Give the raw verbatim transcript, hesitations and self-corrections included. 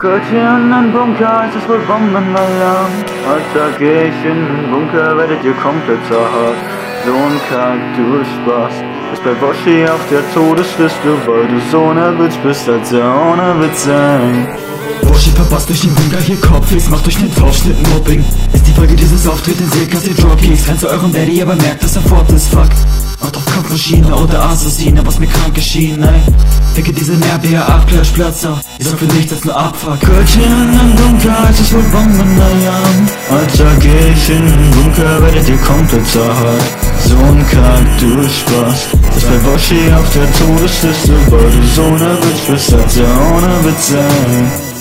Gott, hier in den Bunker, es ist wohl Bombenalarm. Alter, geh ich in den Bunker, werdet ihr komplett zerhart. So ein Kack, du Spaß, ist bei Boschi auf der Todesliste, weil du so nervös bist, als er ohne Witz sein. Boschi verpasst durch den Bunker hier Kopfix, macht durch den Tauschschnitt Mobbing. Ist die Folge dieses Auftritts, ihr kassiert Dropkicks, rennt zu eurem Daddy, aber merkt, dass er fort ist, fuck. Macht auf Kampfmaschine oder Assassine, was mir krank geschehen, ey. Ficke diesen R B A Abklatschplatzer, ich sag für nichts als nur Abfuck. Gott, hier in den Bunker, es ist wohl Bombenalarm. Alter, geh ich in den Bunker, werdet ihr komplett zerhart. So ein Kack, du Spaß, ist bei Boschi auf der Todesliste, weil du so nervös bist, als er ohne Witz sein.